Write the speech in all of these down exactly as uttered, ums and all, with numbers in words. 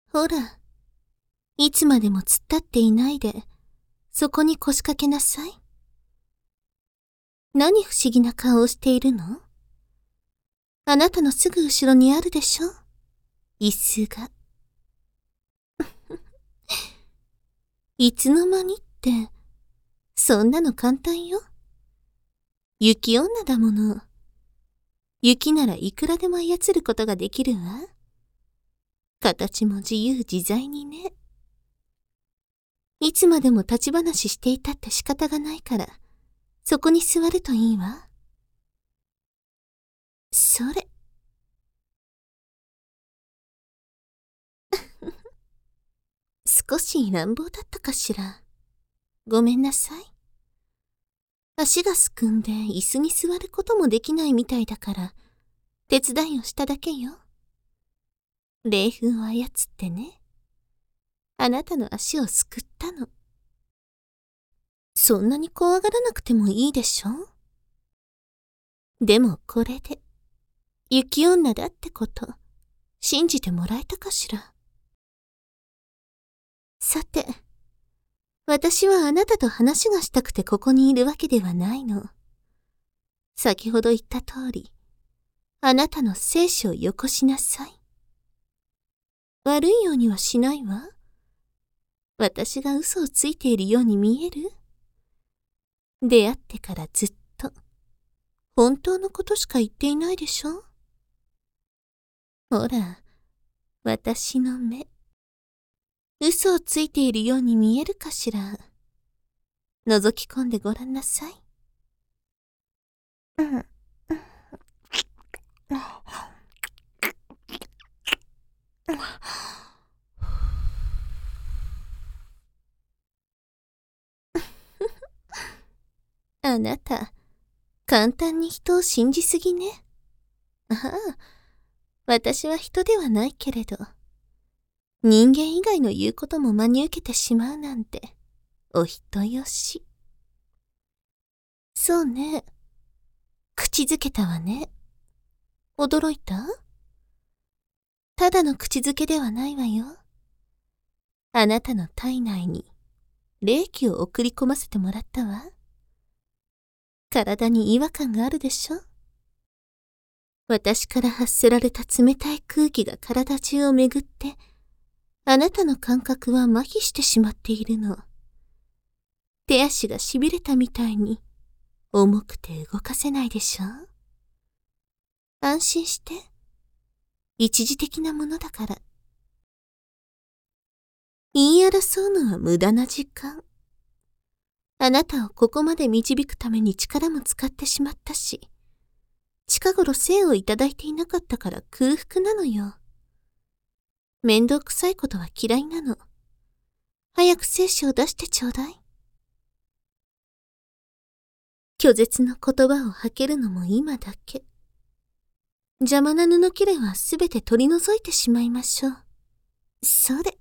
ほら、いつまでも突っ立っていないで、そこに腰掛けなさい。何不思議な顔をしているの？あなたのすぐ後ろにあるでしょ？椅子が。いつの間にって、そんなの簡単よ。雪女だもの。雪ならいくらでも操ることができるわ。形も自由自在にね。いつまでも立ち話していたって仕方がないから、そこに座るといいわ。それ。少し乱暴だったかしら。ごめんなさい。足がすくんで椅子に座ることもできないみたいだから、手伝いをしただけよ。霊風を操ってね。あなたの足をすくったの。そんなに怖がらなくてもいいでしょ？でもこれで、雪女だってこと、信じてもらえたかしら。さて、私はあなたと話がしたくてここにいるわけではないの。先ほど言った通り、あなたの生死をよこしなさい。悪いようにはしないわ。私が嘘をついているように見える？出会ってからずっと、本当のことしか言っていないでしょ？ほら、私の目。嘘をついているように見えるかしら。覗き込んでごらんなさい。うん。あなた、簡単に人を信じすぎね。ああ、私は人ではないけれど、人間以外の言うことも真に受けてしまうなんて、お人よし。そうね。口づけたわね。驚いた？ただの口づけではないわよ。あなたの体内に霊気を送り込ませてもらったわ。体に違和感があるでしょ？私から発せられた冷たい空気が体中を巡って、あなたの感覚は麻痺してしまっているの。手足が痺れたみたいに、重くて動かせないでしょ？安心して。一時的なものだから。言い争うのは無駄な時間。あなたをここまで導くために力も使ってしまったし、近頃生をいただいていなかったから空腹なのよ。面倒くさいことは嫌いなの。早く精子を出してちょうだい。拒絶の言葉を吐けるのも今だけ。邪魔な布切れはすべて取り除いてしまいましょう。それ。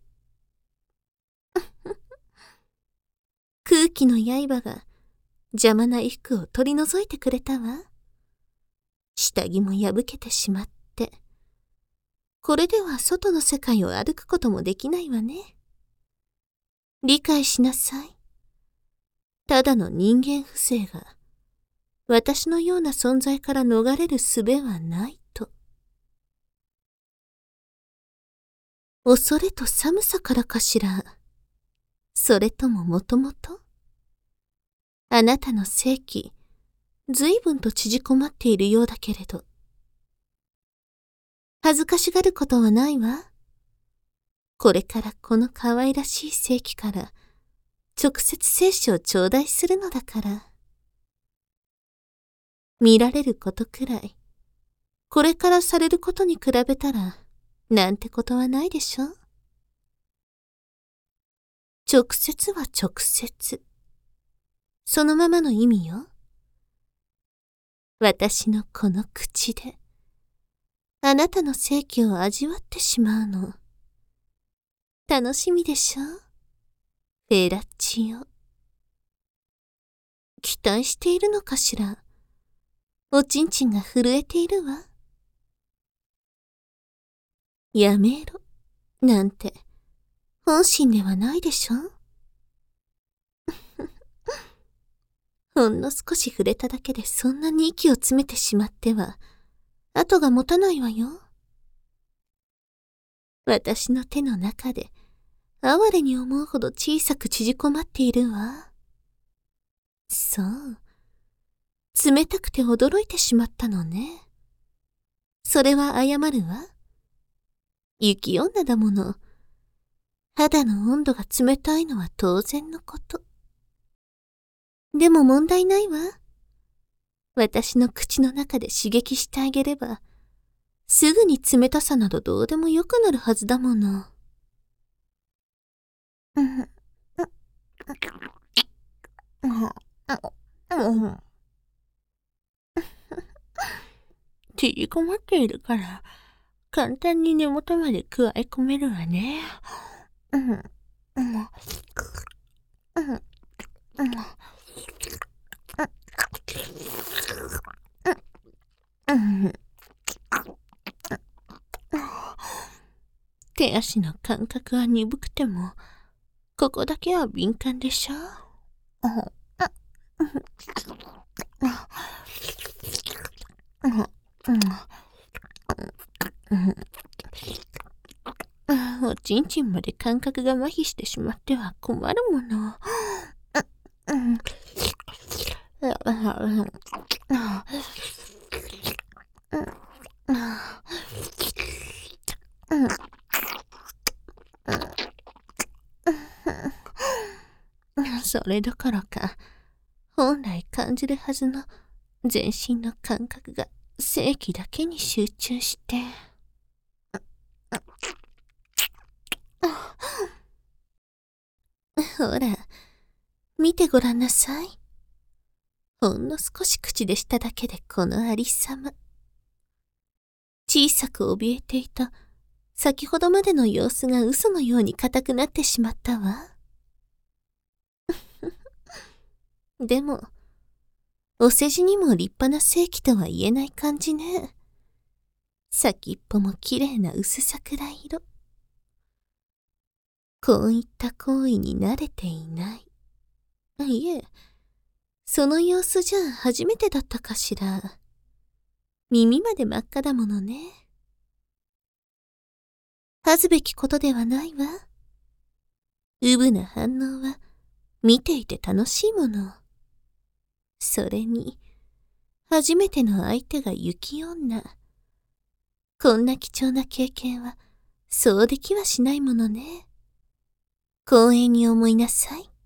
空気の刃が邪魔な衣服を取り除いてくれたわ。下着も破けてしまって。これでは外の世界を歩くこともできないわね。理解しなさい。ただの人間不正が、私のような存在から逃れる術はないと。恐れと寒さからかしら。それとももともと？あなたの性器、ずいぶんと縮こまっているようだけれど。恥ずかしがることはないわ。これからこの可愛らしい性器から直接精子を頂戴するのだから。見られることくらい、これからされることに比べたら、なんてことはないでしょ？直接は直接。そのままの意味よ。私のこの口で、あなたの性器を味わってしまうの。楽しみでしょ？フェラチオ。期待しているのかしら？おちんちんが震えているわ。やめろ。 なんて、本心ではないでしょ。ほんの少し触れただけでそんなに息を詰めてしまっては、後が持たないわよ。私の手の中で、哀れに思うほど小さく縮こまっているわ。そう。冷たくて驚いてしまったのね。それは謝るわ。雪女だもの。肌の温度が冷たいのは当然のこと。でも問題ないわ。私の口の中で刺激してあげれば、すぐに冷たさなどどうでもよくなるはずだもの。うん。うん。縮こまっているから、簡単に根元まで食い込めるわね。うん。うん。うん。うん。うん。手足の感覚は鈍くても、ここだけは敏感でしょ。おちんちんまで感覚が麻痺してしまっては困るもの。それどころか、本来感じるはずの全身の感覚が性器だけに集中して。ほら、見てごらんなさい。ほんの少し口でしただけでこのありさま。小さく怯えていた先ほどまでの様子が嘘のように硬くなってしまったわ。でも、お世辞にも立派な性器とは言えない感じね。先っぽも綺麗な薄桜色。こういった行為に慣れていない。いえ、その様子じゃ初めてだったかしら。耳まで真っ赤だものね。恥ずべきことではないわ。うぶな反応は見ていて楽しいもの。それに、初めての相手が雪女。こんな貴重な経験は、そうできはしないものね。光栄に思いなさい。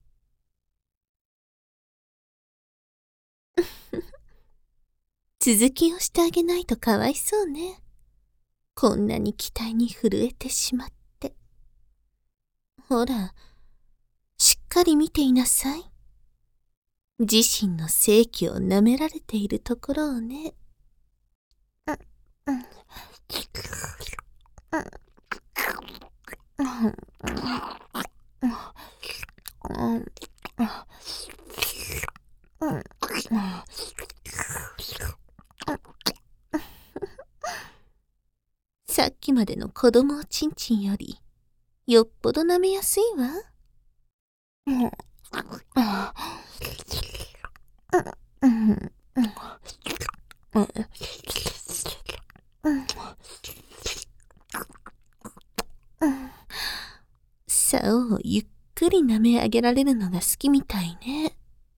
続きをしてあげないとかわいそうね。こんなに期待に震えてしまって。ほら、しっかり見ていなさい。自身の性器を舐められているところをね。さっきまでの子供おちんちんより、よっぽど舐めやすいわ。竿をゆっくり舐め上げられるのが好きみたいね。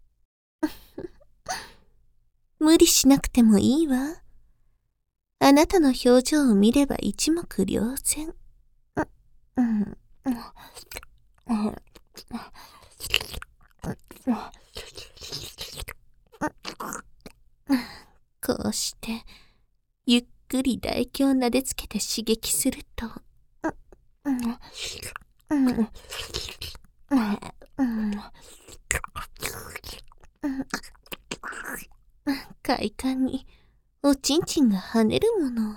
無理しなくてもいいわ。あなたの表情を見れば一目瞭然。こうして、ゆっくり唾液を撫でつけて刺激すると、快感におちんちんが跳ねるもの。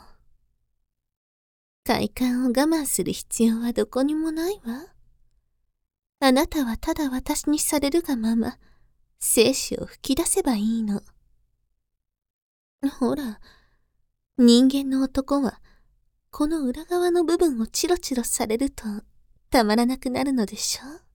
快感を我慢する必要はどこにもないわ。あなたはただ私にされるがまま、精子を吹き出せばいいの。ほら、人間の男はこの裏側の部分をチロチロされるとたまらなくなるのでしょう。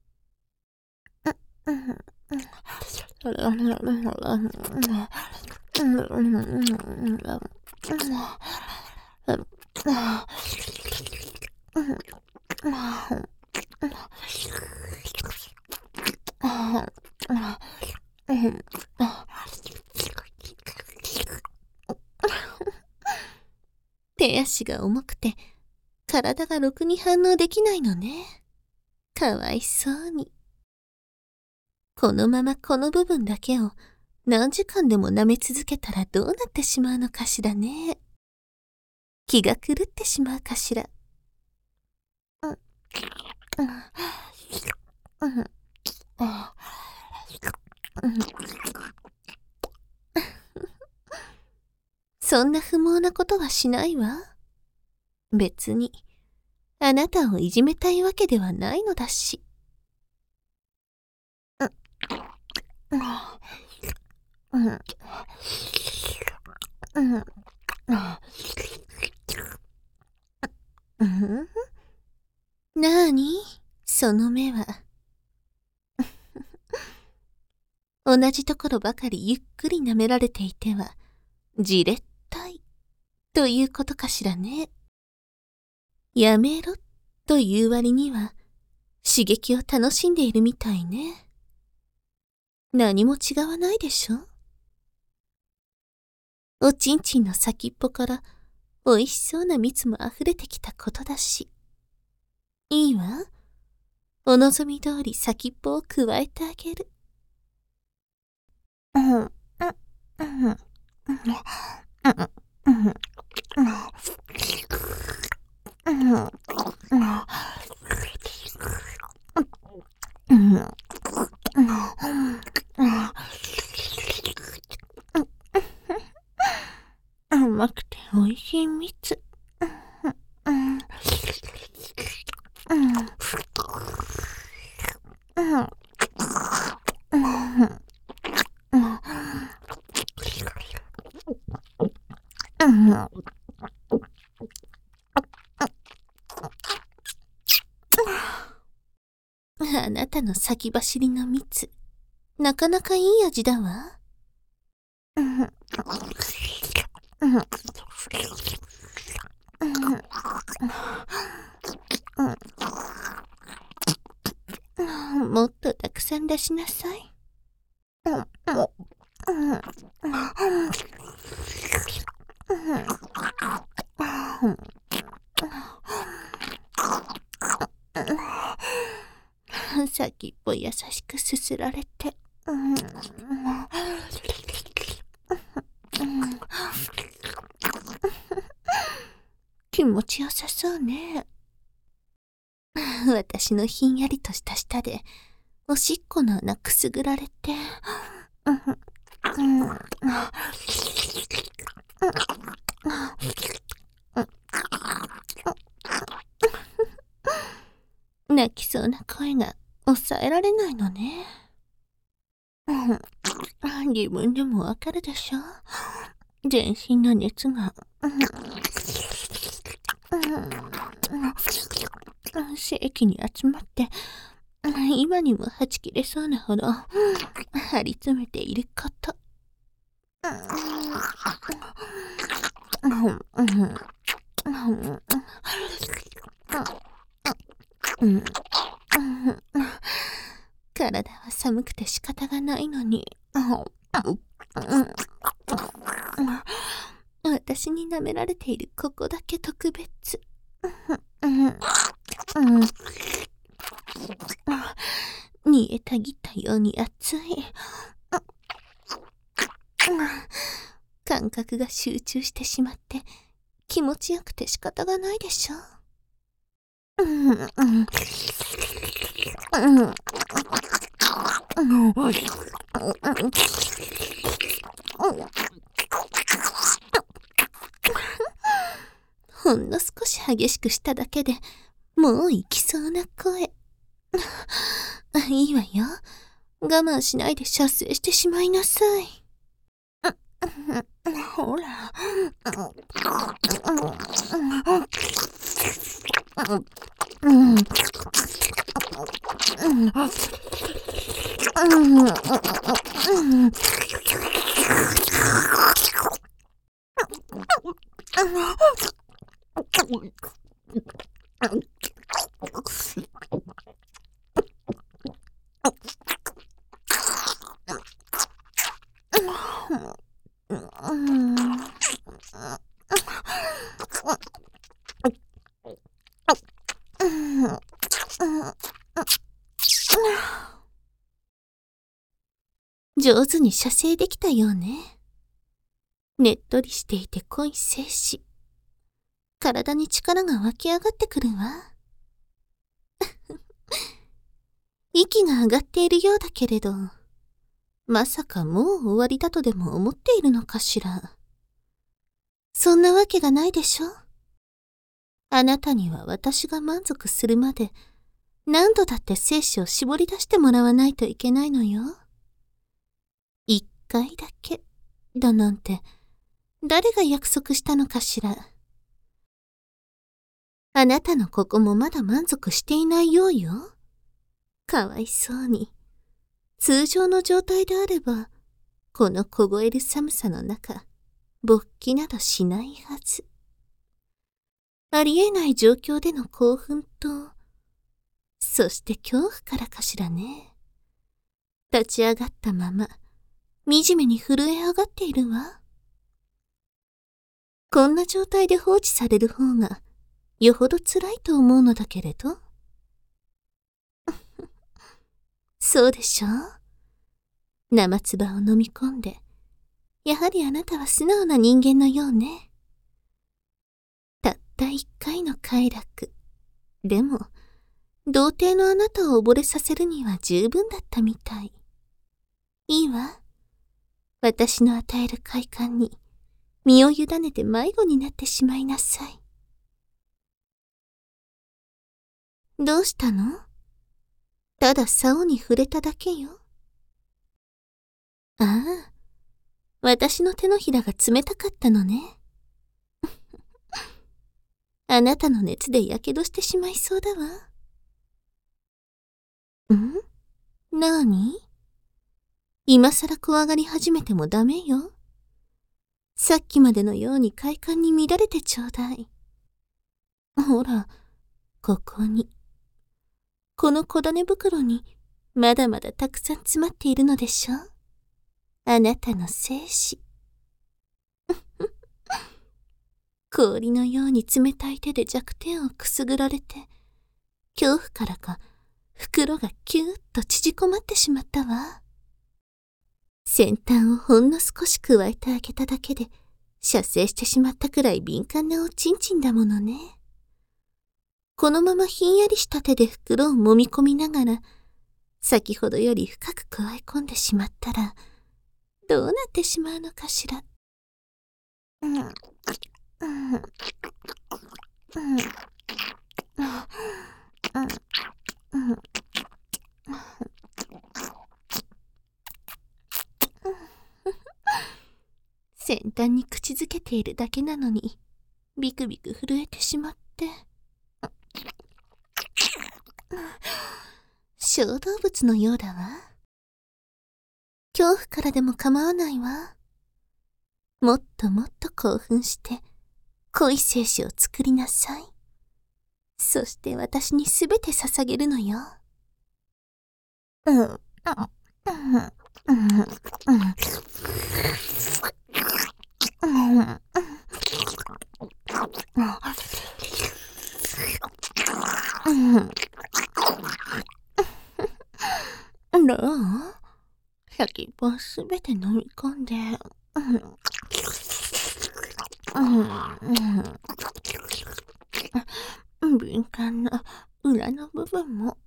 手足が重くて体がろくに反応できないのね。かわいそうに。このままこの部分だけを何時間でも舐め続けたらどうなってしまうのかしらね。気が狂ってしまうかしら。そんな不毛なことはしないわ。別にあなたをいじめたいわけではないのだし。なあに、その目は。同じところばかりゆっくり舐められていてはじれったいということかしらね。やめろという割には刺激を楽しんでいるみたいね。何も違わないでしょ。おちんちんの先っぽからおいしそうな蜜もあふれてきたことだし。いいわ。お望み通り先っぽをくわえてあげる。甘くておいしい蜜。あなたの先走りの蜜、なかなかいい味だわ。もっとたくさん出しなさい。先っぽ優しくすすられて、気持ちよさそうね。私のひんやりとした舌でおしっこの穴くすぐられて、泣きそうな声が抑えられないのね。自分でもわかるでしょ。全身の熱が正規に集まって今にもはち切れそうなほど張り詰めていること。体は寒くて仕方がないのに、私に舐められているここだけ特別。煮えたぎったように熱い。感覚が集中してしまって気持ちよくて仕方がないでしょ。ほんの少し激しくしただけでもう行きそうな声。いいわよ。我慢しないで射精してしまいなさい。 ほら。うん。上手に射精できたようね。ねっとりしていて濃い精子。体に力が湧き上がってくるわ。息が上がっているようだけれど、まさかもう終わりだとでも思っているのかしら。そんなわけがないでしょ。あなたには私が満足するまで何度だって精子を絞り出してもらわないといけないのよ。一回だけだなんて誰が約束したのかしら。あなたのここもまだ満足していないようよ。かわいそうに。通常の状態であれば、この凍える寒さの中、勃起などしないはず。ありえない状況での興奮と、そして恐怖からかしらね。立ち上がったまま、惨めに震え上がっているわ。こんな状態で放置される方が、よほど辛いと思うのだけれど。そうでしょう。生唾を飲み込んで、やはりあなたは素直な人間のようね。たった一回の快楽。でも、童貞のあなたを溺れさせるには十分だったみたい。いいわ。私の与える快感に身を委ねて迷子になってしまいなさい。どうしたの？ただ竿に触れただけよ。ああ、私の手のひらが冷たかったのね。あなたの熱でやけどしてしまいそうだわ。ん？なーに？今さら怖がり始めてもダメよ。さっきまでのように快感に乱れてちょうだい。ほら、ここに。この小種袋にまだまだたくさん詰まっているのでしょ？あなたの精子。氷のように冷たい手で弱点をくすぐられて、恐怖からか袋がキューッと縮こまってしまったわ。先端をほんの少し加えてあげただけで射精してしまったくらい敏感なおちんちんだものね。このままひんやりした手で袋を揉み込みながら、先ほどより深く加え込んでしまったら、どうなってしまうのかしら。うん、うん、うん、うん、うん、うん。先端に口づけているだけなのに、ビクビク震えてしまって。小動物のようだわ。恐怖からでも構わないわ。もっともっと興奮して、濃い精子を作りなさい。そして私にすべて捧げるのよ。うん、うん、うん、うん、うん。どう？先っぽはすべて飲み込んで、うん、敏感な裏の部分も、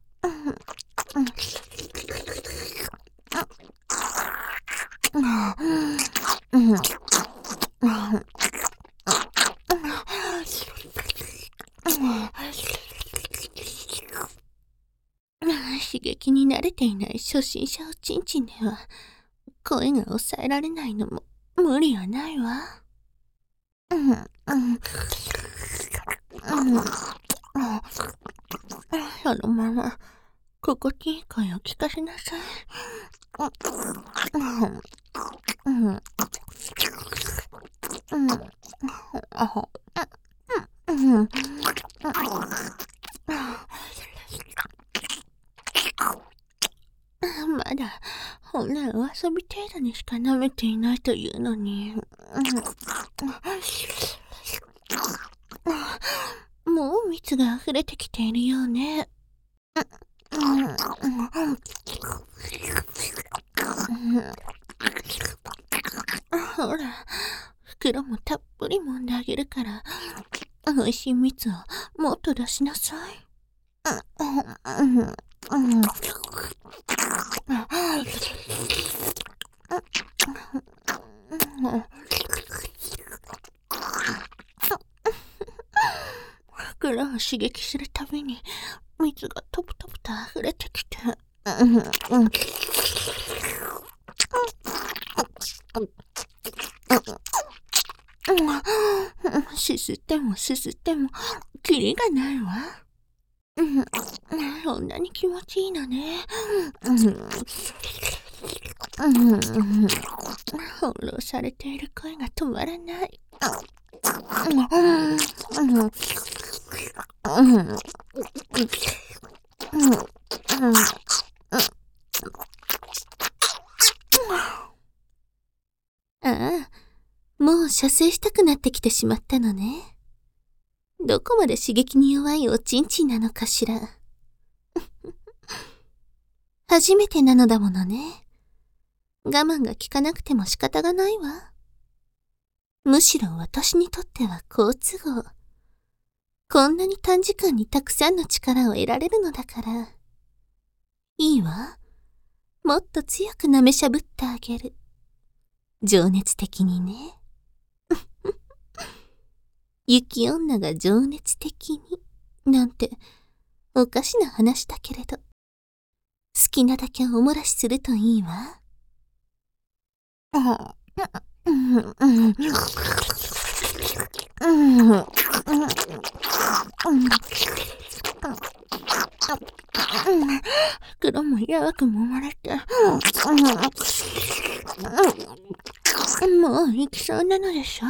刺激に慣れていない初心者おちんちんでは声が抑えられないのも無理はないわ。うん、うん、うん。そのまま、心地いい声を聞かせなさい。うん、うん、うん、うん、うん、うん。まだ、ほんならお遊び程度にしか舐めていないというのに。もう蜜が溢れてきているようね。ほら、袋もたっぷり揉んであげるから、美味しい蜜をもっと出しなさい。袋を刺激するたびに蜜がトプトプと溢れてきて、すすってもすすってもキリがないわ。そんなに気持ちいいのね。翻弄されている声が止まらない。ああ、もう射精したくなってきてしまったのね。どこまで刺激に弱いおちんちんなのかしら。初めてなのだものね。我慢が効かなくても仕方がないわ。むしろ私にとっては好都合。こんなに短時間にたくさんの力を得られるのだから。いいわ。もっと強く舐めしゃぶってあげる。情熱的にね。雪女が情熱的に、なんて、おかしな話だけれど、好きなだけお漏らしするといいわ。袋も弱く揉まれて、もう行きそうなのでしょ。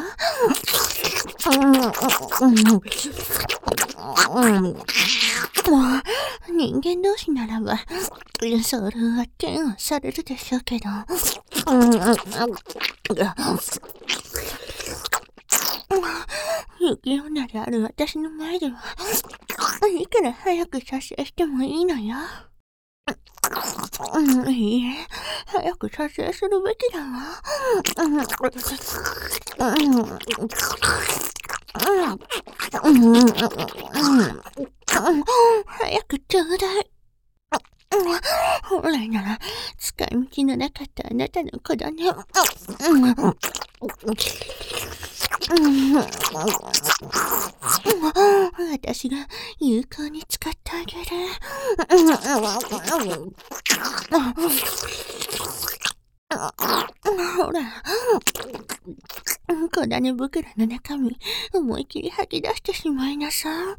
もう人間同士ならばソウルは嫌悪されるでしょうけど、雪女である私の前ではいくら早く射精してもいいのよ。いいえ、早く射精するべきだわ。早くちょうだい。本来なら使い道のなかったあなたの子だね。私が有効に使ってあげる。ほら、小種袋の中身思い切り吐き出してしまいなさい。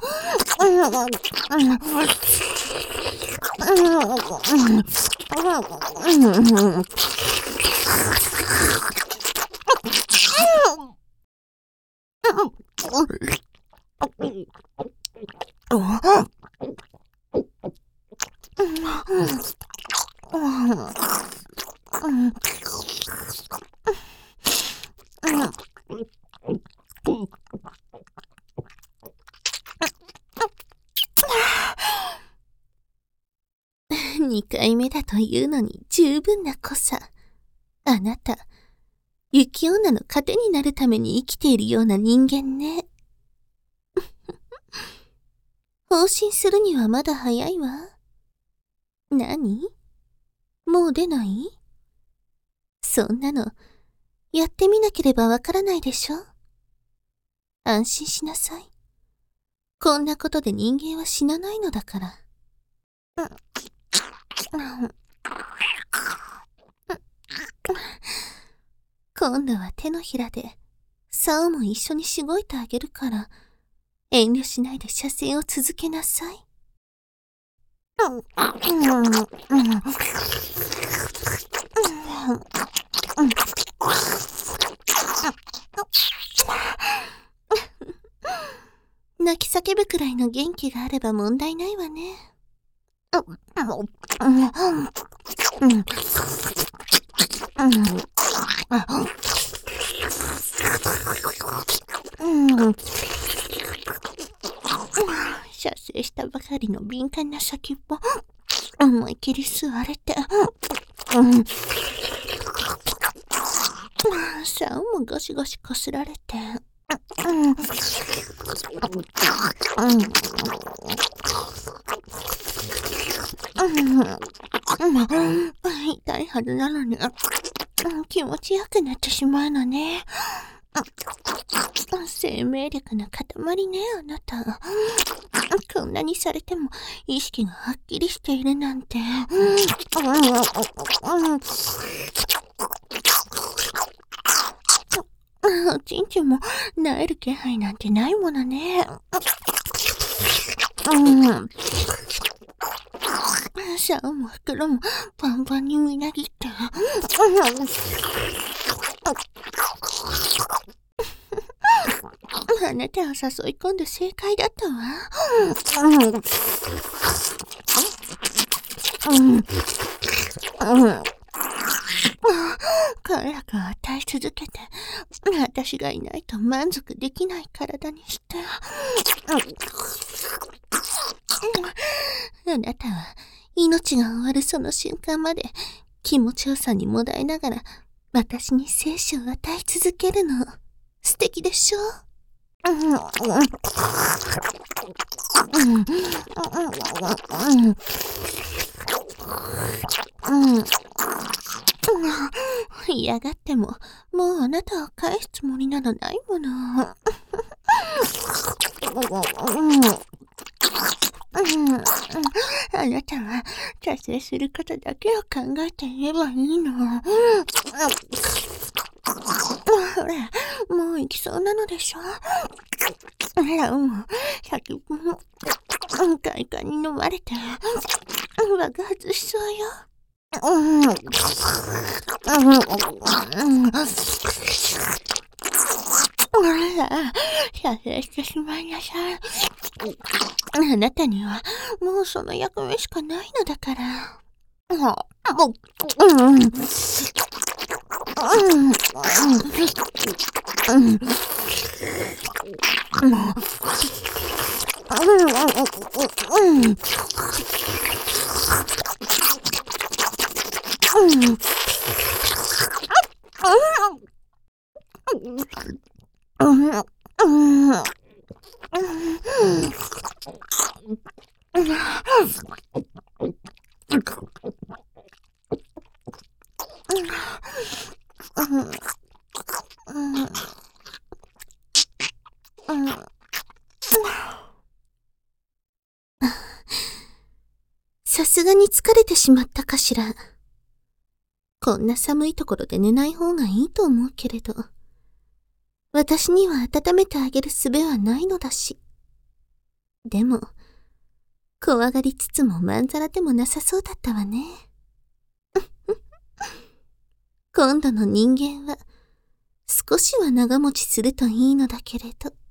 二回目だというのに十分な濃さ。あなた、雪女の糧になるために生きているような人間ね。放心するにはまだ早いわ。何？もう出ない？そんなの、やってみなければわからないでしょ。安心しなさい。こんなことで人間は死なないのだから。 今度は手のひらで、竿も一緒にしごいてあげるから、遠慮しないで射精を続けなさい。泣き叫ぶくらいの元気があれば問題ないわね。射精したばかりの敏感な先っぽ、思い切り吸われて、竿もゴシゴシこすられて、痛いはずなのに気持ちよくなってしまうのね。生命力の塊ね、あなた。こんなにされても意識がはっきりしているなんて。おちんちんも萎える気配なんてないものね。竿も袋もパンパンにみなぎって。あなたを誘い込んで正解だったわ。快楽を与え続けて、私がいないと満足できない体にして。あなたは命が終わるその瞬間まで気持ちよさにもだえながら私に生死を与え続けるの。素敵でしょ？嫌がってももうあなたを返すつもりなどないもの。あなたは射精することだけを考えていればいいの。ほら、もう行きそうなのでしょ。ラウも先っぽも快感に飲まれて爆発しそうよ。ほら、射精してしまいなさい。あなたにはもうその役目しかないのだから。さすがに疲れてしまったかしら。こんな寒いところで寝ない方がいいと思うけれど、私には温めてあげる術はないのだし。でも、怖がりつつもまんざらでもなさそうだったわね。今度の人間は少しは長持ちするといいのだけれど。